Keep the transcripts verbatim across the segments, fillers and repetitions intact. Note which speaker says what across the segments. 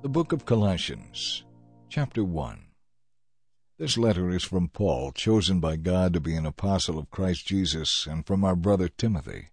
Speaker 1: The Book of Colossians, Chapter one. This letter is from Paul, chosen by God to be an apostle of Christ Jesus, and from our brother Timothy.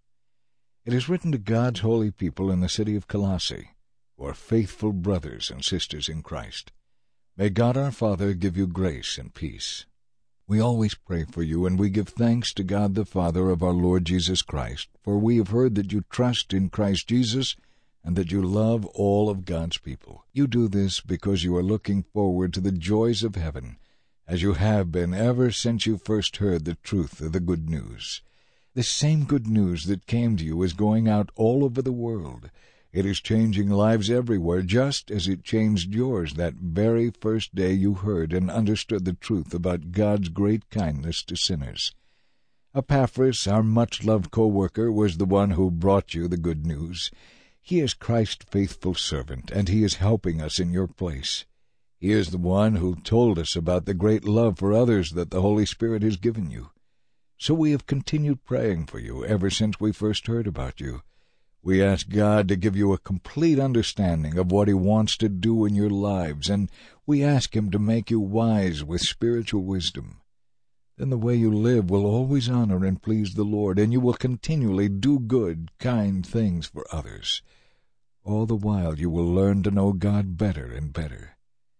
Speaker 1: It is written to God's holy people in the city of Colossae, who are faithful brothers and sisters in Christ. May God our Father give you grace and peace. We always pray for you, and we give thanks to God the Father of our Lord Jesus Christ, for we have heard that you trust in Christ Jesus, and that you love all of God's people. You do this because you are looking forward to the joys of heaven, as you have been ever since you first heard the truth of the good news. This same good news that came to you is going out all over the world. It is changing lives everywhere, just as it changed yours that very first day you heard and understood the truth about God's great kindness to sinners. Epaphras, our much-loved co-worker, was the one who brought you the good news. He is Christ's faithful servant, and he is helping us in your place. He is the one who told us about the great love for others that the Holy Spirit has given you. So we have continued praying for you ever since we first heard about you. We ask God to give you a complete understanding of what He wants to do in your lives, and we ask Him to make you wise with spiritual wisdom. Then the way you live will always honor and please the Lord, and you will continually do good, kind things for others. All the while you will learn to know God better and better.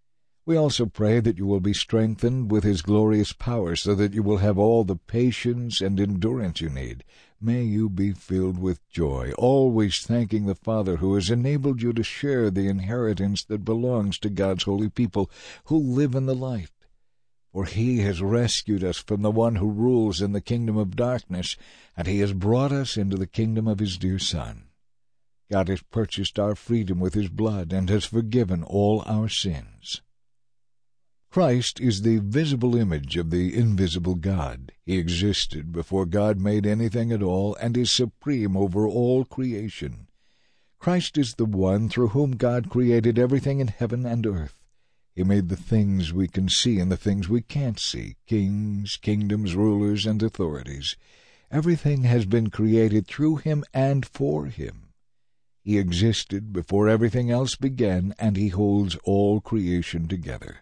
Speaker 1: We also pray that you will be strengthened with His glorious power, so that you will have all the patience and endurance you need. May you be filled with joy, always thanking the Father who has enabled you to share the inheritance that belongs to God's holy people who live in the light. For He has rescued us from the one who rules in the kingdom of darkness, and He has brought us into the kingdom of His dear Son. God has purchased our freedom with His blood and has forgiven all our sins. Christ is the visible image of the invisible God. He existed before God made anything at all and is supreme over all creation. Christ is the one through whom God created everything in heaven and earth. He made the things we can see and the things we can't see, kings, kingdoms, rulers, and authorities. Everything has been created through Him and for Him. He existed before everything else began, and He holds all creation together.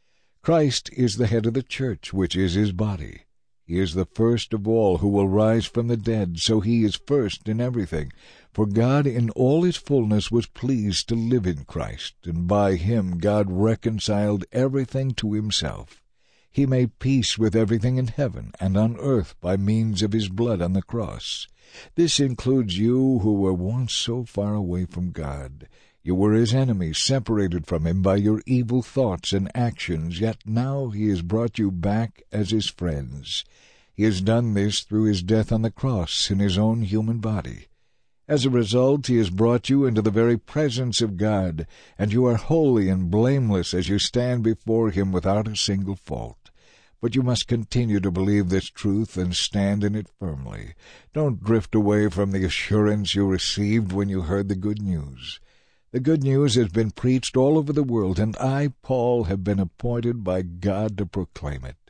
Speaker 1: Christ is the head of the church, which is His body. He is the first of all who will rise from the dead, so He is first in everything. For God in all His fullness was pleased to live in Christ, and by Him God reconciled everything to Himself. He made peace with everything in heaven and on earth by means of His blood on the cross. This includes you who were once so far away from God. You were His enemies, separated from Him by your evil thoughts and actions, yet now He has brought you back as His friends. He has done this through His death on the cross in His own human body. As a result, He has brought you into the very presence of God, and you are holy and blameless as you stand before Him without a single fault. But you must continue to believe this truth and stand in it firmly. Don't drift away from the assurance you received when you heard the good news. The good news has been preached all over the world, and I, Paul, have been appointed by God to proclaim it.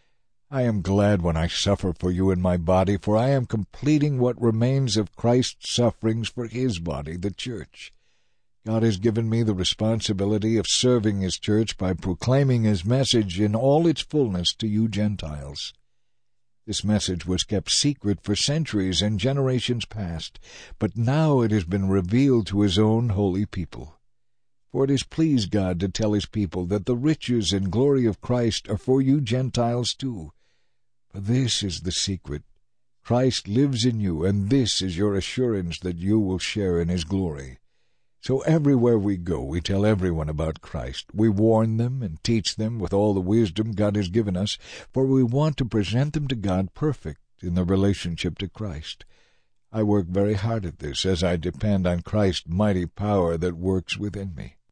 Speaker 1: I am glad when I suffer for you in my body, for I am completing what remains of Christ's sufferings for His body, the church. God has given me the responsibility of serving His church by proclaiming His message in all its fullness to you Gentiles. This message was kept secret for centuries and generations past, but now it has been revealed to His own holy people. For it has pleased God to tell His people that the riches and glory of Christ are for you Gentiles too. For this is the secret. Christ lives in you, and this is your assurance that you will share in His glory. So everywhere we go, we tell everyone about Christ. We warn them and teach them with all the wisdom God has given us, for we want to present them to God perfect in their relationship to Christ. I work very hard at this, as I depend on Christ's mighty power that works within me.